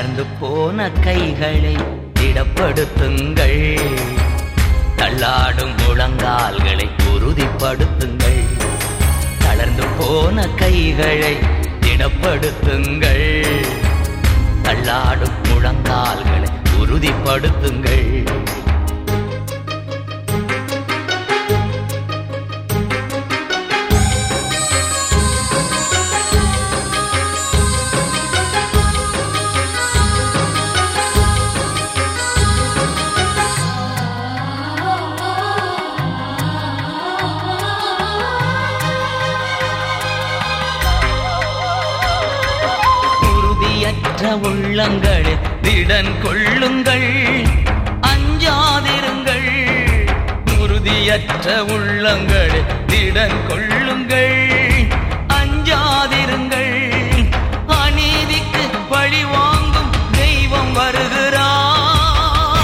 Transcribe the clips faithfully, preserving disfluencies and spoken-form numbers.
தளர்ந்து போன கைகளை திடப்படுத்துங்கள், தள்ளாடும் முழங்கால்களை உறுதிப்படுத்துங்கள். தளர்ந்து போன கைகளை திடப்படுத்துங்கள், தள்ளாடும் முழங்கால்களை உறுதிப்படுத்துங்கள். உள்ளங்களே திடன் கொள்ளுங்கள், அஞ்சாதிருங்கள். உறுதியற்ற உள்ளங்களே திடன் கொள்ளுங்கள், அஞ்சாதிருங்கள். அநீதிக்கு பழி வாங்கும் தெய்வம் வருகிறார்,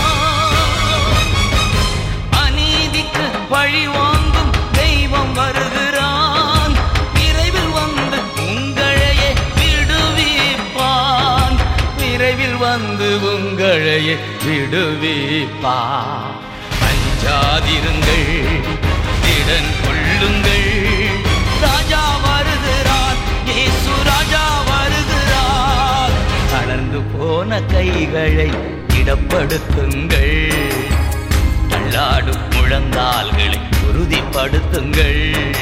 அநீதிக்கு பழி வாங்கும் தெய்வம் வருகிறான். விரைவில் வந்து உங்களையே விடுவிப்பான், விரைவில் வந்து உங்களையே விடுவிப்பா. அஞ்சாதிருங்கள், திடன் கொள்ளுங்கள். ராஜா வருகிறார், இயேசு ராஜா வருகிறார். தளர்ந்து போன கைகளை திடப்படுத்துங்கள், தள்ளாடும் முழங்கால்களை உறுதிப்படுத்துங்கள்.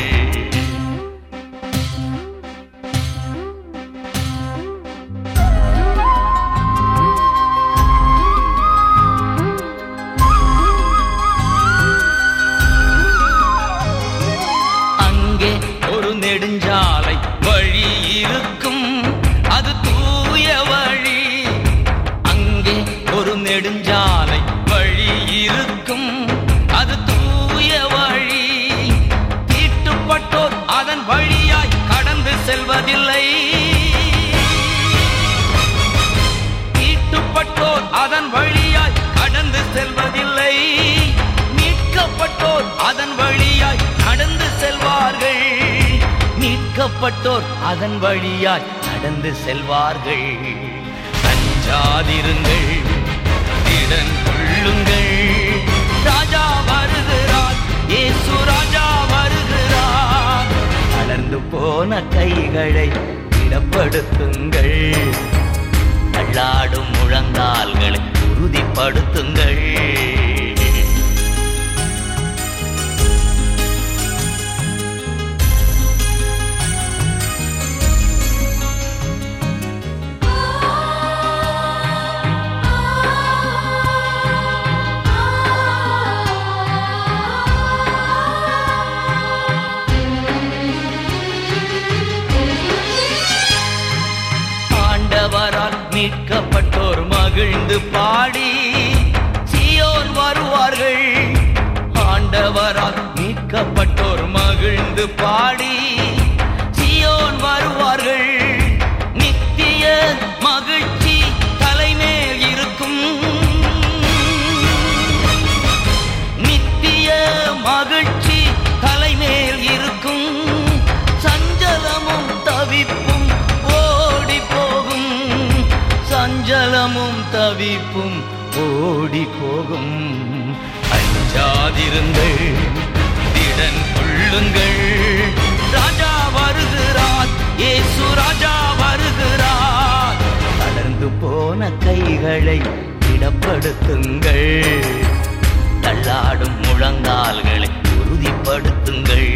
நெடுஞ்சாலை வழி இருக்கும், அது தூய வழி. அங்கே ஒரு நெடுஞ்சாலை வழி இருக்கும், அது தூய வழி. தீட்டுப்பட்டோர் அதன் வழியாய் கடந்து செல்வதில்லை, தீட்டுப்பட்டோர் அதன் வழியாய் கடந்து செல்வதில்லை. மீட்கப்பட்டோர் அதன் வழியாய் நடந்து செல்வார்கள், மீட்கப்பட்டோர் அதன் வழியாய் நடந்து செல்வார்கள். அஞ்சாதிருங்கள், திடன் கொள்ளுங்கள். ராஜா வருகிறார், இயேசு ராஜா வருகிறார். தளர்ந்து போன கைகளை திடப்படுத்துங்கள், தள்ளாடும் முழங்கால்களை உறுதிப்படுத்துங்கள். ஆண்டவரால் மீட்கப்பட்டோர் மகிழ்ந்து பாடி சீயோன் வருவார்கள். ஆண்டவரால் மீட்கப்பட்டோர் மகிழ்ந்து பாடி சீயோன் வருவார்கள். நித்திய மகிழ்ச்சி தலைமேல் இருக்கும், நித்திய மகிழ்ச்சி தலைமேல் இருக்கும். சஞ்சலமும் தவிப்பும் ஓடி போகும், சஞ்சலமும் தவிப்பும் ஓடி போகும். அஞ்சாதிருங்கள், திடன் கொள்ளுங்கள். ராஜா வருகிறார், இயேசு ராஜா வருகிறார். தளர்ந்து போன கைகளை திடப்படுத்துங்கள், தள்ளாடும் முழங்கால்களை உறுதிப்படுத்துங்கள்.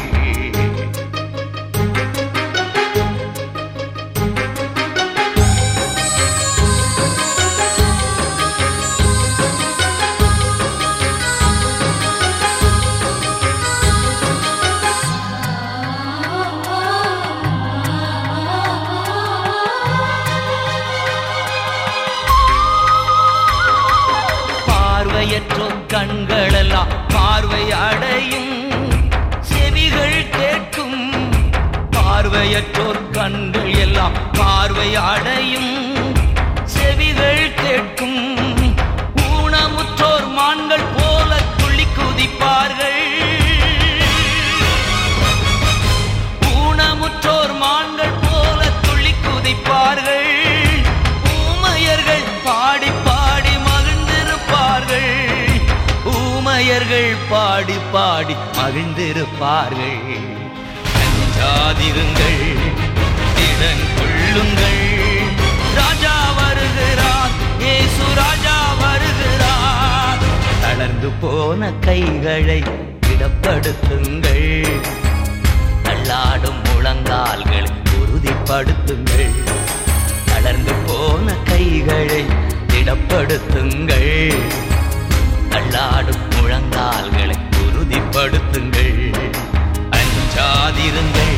பார்வையற்றோர் கண்களெல்லாம் பார்வை அடையும், செவிகள் கேட்கும். பார்வையற்றோர் கண்கள் எல்லாம் பார்வை அடையும், செவிகள் கேட்கும். ஊனமுற்றோர் மான்கள் போல துள்ளி குதிப்பார்கள், ஊனமுற்றோர் மான்கள் போல துள்ளி குதிப்பார்கள். ஊமையர்கள் மனிதர்கள் பாடி பாடி மகிழ்ந்திருப்பார்கள். அஞ்சாதிருங்கள், திடன் கொள்ளுங்கள், ராஜா வருகிறார், இயேசு ராஜா வருகிறார். தளர்ந்து போன கைகளை திடப்படுத்துங்கள், தள்ளாடும் முழங்கால்களை உறுதிப்படுத்துங்கள். தளர்ந்து போன கைகளை திடப்படுத்துங்கள், தள்ளாடும் முழங்கால்களை உறுதிப்படுத்துங்கள். அஞ்சாதிருங்கள்,